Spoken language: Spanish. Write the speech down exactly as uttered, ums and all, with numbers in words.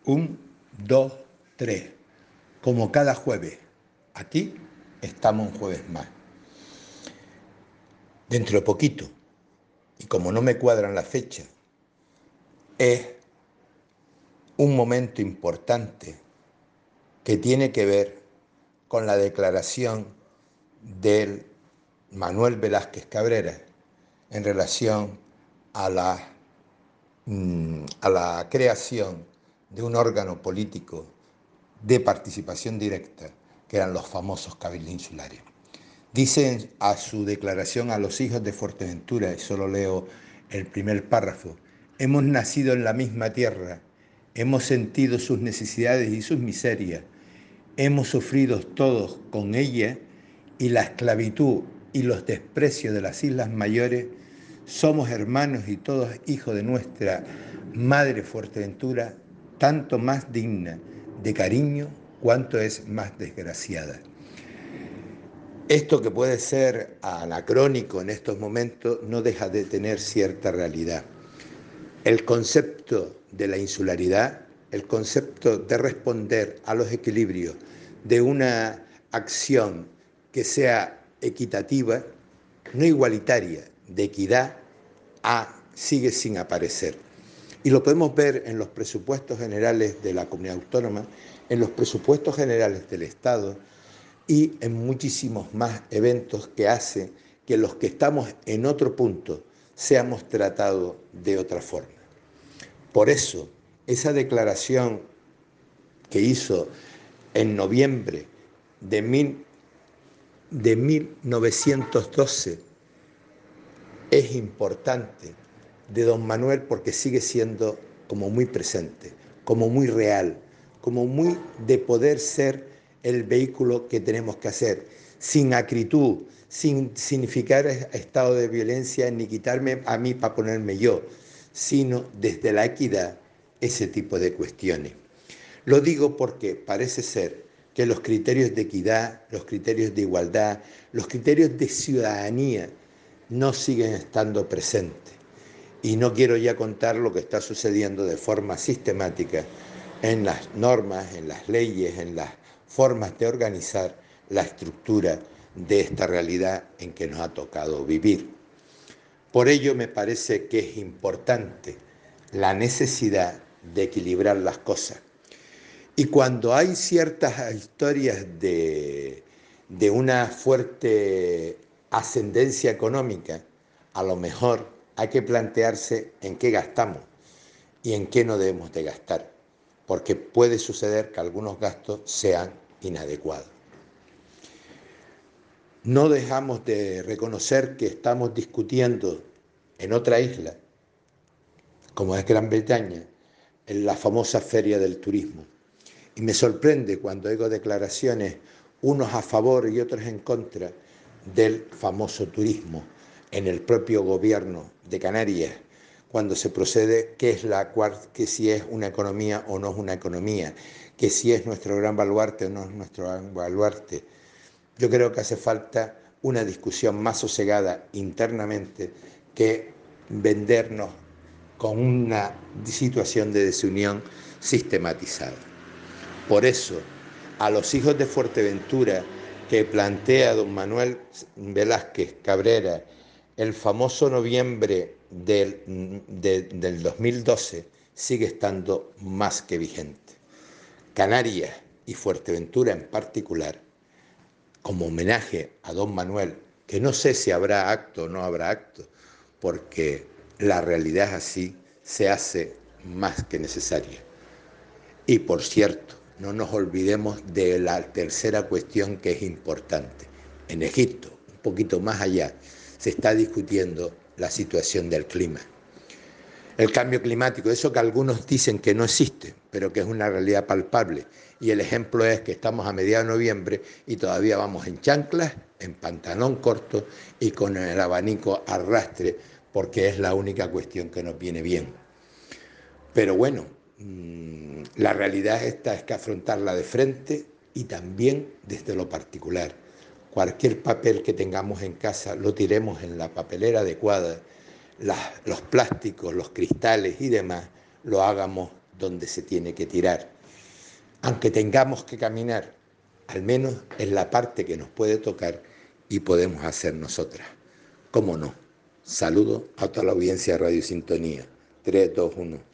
Un, dos, tres. Como cada jueves. Aquí estamos un jueves más. Dentro de poquito, y como no me cuadran las fechas, es un momento importante que tiene que ver con la declaración del Manuel Velázquez Cabrera en relación a la, a la creación de un órgano político de participación directa, que eran los famosos cabildos insulares. Dicen a su declaración a los hijos de Fuerteventura, y solo leo el primer párrafo: hemos nacido en la misma tierra, hemos sentido sus necesidades y sus miserias, hemos sufrido todos con ella y la esclavitud y los desprecios de las Islas Mayores, somos hermanos y todos hijos de nuestra madre Fuerteventura, tanto más digna de cariño cuanto es más desgraciada. Esto, que puede ser anacrónico en estos momentos, no deja de tener cierta realidad. El concepto de la insularidad, el concepto de responder a los equilibrios de una acción que sea equitativa, no igualitaria, de equidad, a, sigue sin aparecer. Y lo podemos ver en los presupuestos generales de la comunidad autónoma, en los presupuestos generales del Estado y en muchísimos más eventos que hacen que los que estamos en otro punto seamos tratados de otra forma. Por eso, esa declaración que hizo en noviembre de, mil, de mil novecientos doce es importante, de don Manuel, porque sigue siendo como muy presente, como muy real, como muy de poder ser el vehículo que tenemos que hacer, sin acritud, sin significar estado de violencia, ni quitarme a mí para ponerme yo, sino desde la equidad, ese tipo de cuestiones. Lo digo porque parece ser que los criterios de equidad, los criterios de igualdad, los criterios de ciudadanía no siguen estando presentes. Y no quiero ya contar lo que está sucediendo de forma sistemática en las normas, en las leyes, en las formas de organizar la estructura de esta realidad en que nos ha tocado vivir. Por ello me parece que es importante la necesidad de equilibrar las cosas. Y cuando hay ciertas historias de, de una fuerte ascendencia económica, a lo mejor hay que plantearse en qué gastamos y en qué no debemos de gastar, porque puede suceder que algunos gastos sean inadecuados. No dejamos de reconocer que estamos discutiendo en otra isla, como es Gran Bretaña, en la famosa Feria del Turismo. Y me sorprende cuando oigo declaraciones, unos a favor y otros en contra, del famoso turismo en el propio gobierno de Canarias, cuando se procede que es la que si es una economía o no es una economía, que si es nuestro gran baluarte o no es nuestro gran baluarte. Yo creo que hace falta una discusión más sosegada internamente que vendernos con una situación de desunión sistematizada. Por eso, a los hijos de Fuerteventura que plantea don Manuel Velázquez Cabrera el famoso noviembre del, de, del dos mil doce sigue estando más que vigente. Canarias y Fuerteventura en particular, como homenaje a don Manuel, que no sé si habrá acto o no habrá acto, porque la realidad es así, se hace más que necesaria. Y por cierto, no nos olvidemos de la tercera cuestión que es importante. En Egipto, un poquito más allá, se está discutiendo la situación del clima. El cambio climático, eso que algunos dicen que no existe, pero que es una realidad palpable. Y el ejemplo es que estamos a mediados de noviembre y todavía vamos en chanclas, en pantalón corto y con el abanico a arrastre, porque es la única cuestión que nos viene bien. Pero bueno, mmm, la realidad esta es que afrontarla de frente y también desde lo particular. Cualquier papel que tengamos en casa lo tiremos en la papelera adecuada, las, los plásticos, los cristales y demás lo hagamos donde se tiene que tirar. Aunque tengamos que caminar, al menos es la parte que nos puede tocar y podemos hacer nosotras. ¿Cómo no? Saludos a toda la audiencia de Radio Sintonía. tres, dos, uno.